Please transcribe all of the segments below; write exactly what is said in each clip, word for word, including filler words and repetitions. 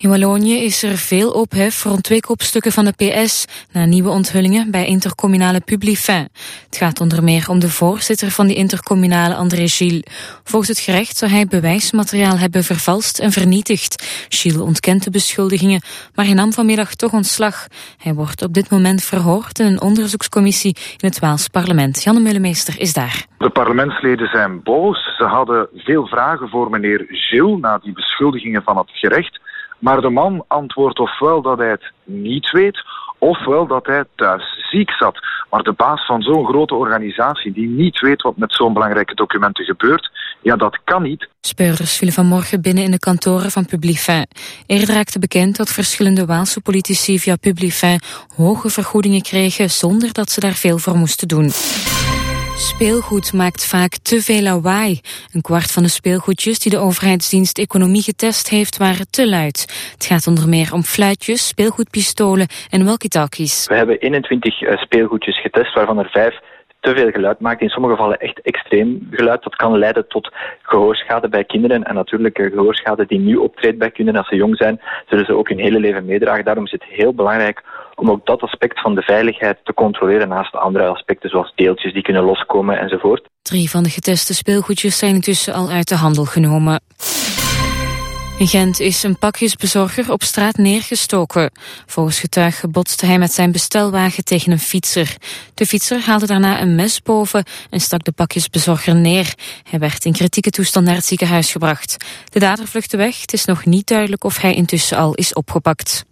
In Wallonië is er veel ophef rond twee kopstukken van de P S na nieuwe onthullingen bij intercommunale Publifin. Het gaat onder meer om de voorzitter van die intercommunale, André Gilles. Volgens het gerecht zou hij bewijsmateriaal hebben vervalst en vernietigd. Gilles ontkent de beschuldigingen, maar hij nam vanmiddag toch ontslag. Hij wordt op dit moment verhoord in een onderzoekscommissie in het Waals parlement. Janne Meulemeester is daar. De parlementsleden zijn boos. Ze hadden veel vragen voor meneer Gilles na die beschuldigingen van het gerecht. Maar de man antwoordt ofwel dat hij het niet weet, ofwel dat hij thuis ziek zat. Maar de baas van zo'n grote organisatie die niet weet wat met zo'n belangrijke documenten gebeurt, ja, dat kan niet. Speurders vielen vanmorgen binnen in de kantoren van Publifin. Eerder raakte bekend dat verschillende Waalse politici via Publifin hoge vergoedingen kregen zonder dat ze daar veel voor moesten doen. Speelgoed maakt vaak te veel lawaai. Een kwart van de speelgoedjes die de overheidsdienst Economie getest heeft waren te luid. Het gaat onder meer om fluitjes, speelgoedpistolen en walkie-talkies. We hebben eenentwintig uh, speelgoedjes getest, waarvan er vijf te veel geluid maakt. In sommige gevallen echt extreem geluid. Dat kan leiden tot gehoorschade bij kinderen. En natuurlijk uh, gehoorschade die nu optreedt bij kinderen als ze jong zijn, zullen ze ook hun hele leven meedragen. Daarom is het heel belangrijk om ook dat aspect van de veiligheid te controleren naast andere aspecten zoals deeltjes die kunnen loskomen enzovoort. Drie van de geteste speelgoedjes zijn intussen al uit de handel genomen. In Gent is een pakjesbezorger op straat neergestoken. Volgens getuigen botste hij met zijn bestelwagen tegen een fietser. De fietser haalde daarna een mes boven en stak de pakjesbezorger neer. Hij werd in kritieke toestand naar het ziekenhuis gebracht. De dader vluchtte weg. Het is nog niet duidelijk of hij intussen al is opgepakt.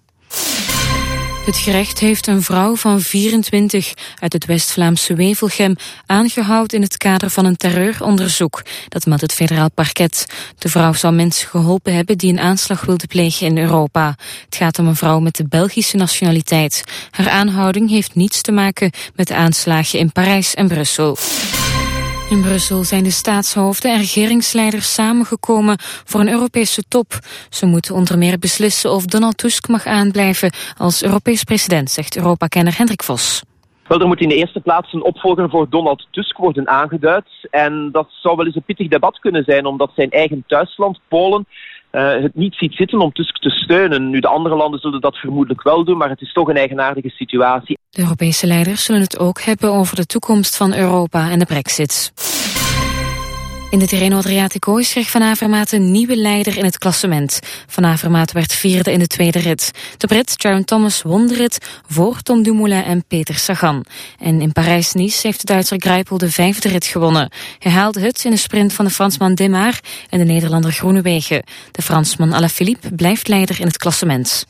Het gerecht heeft een vrouw van vierentwintig uit het West-Vlaamse Wevelgem aangehouden in het kader van een terreuronderzoek. Dat meldt het federaal parket. De vrouw zou mensen geholpen hebben die een aanslag wilden plegen in Europa. Het gaat om een vrouw met de Belgische nationaliteit. Haar aanhouding heeft niets te maken met de aanslagen in Parijs en Brussel. In Brussel zijn de staatshoofden en regeringsleiders samengekomen voor een Europese top. Ze moeten onder meer beslissen of Donald Tusk mag aanblijven als Europees president, zegt Europa-kenner Hendrik Vos. Wel, er moet in de eerste plaats een opvolger voor Donald Tusk worden aangeduid. En dat zou wel eens een pittig debat kunnen zijn, omdat zijn eigen thuisland, Polen, Uh, het niet ziet zitten om Tusk te steunen. Nu, de andere landen zullen dat vermoedelijk wel doen, maar het is toch een eigenaardige situatie. De Europese leiders zullen het ook hebben over de toekomst van Europa en de Brexit. In de Tirreno Adriatico is Greg van Avermaet een nieuwe leider in het klassement. Van Avermaet werd vierde in de tweede rit. De Brit Geraint Thomas won de rit voor Tom Dumoulin en Peter Sagan. En in Parijs-Nice heeft de Duitser Greipel de vijfde rit gewonnen. Hij haalde het in de sprint van de Fransman Démare en de Nederlander Groenewegen. De Fransman Alaphilippe blijft leider in het klassement.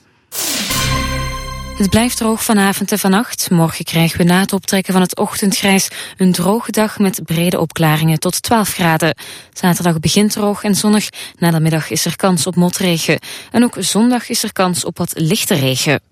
Het blijft droog vanavond en vannacht. Morgen krijgen we na het optrekken van het ochtendgrijs een droge dag met brede opklaringen tot twaalf graden. Zaterdag begint droog en zonnig. Na de middag is er kans op motregen. En ook zondag is er kans op wat lichte regen.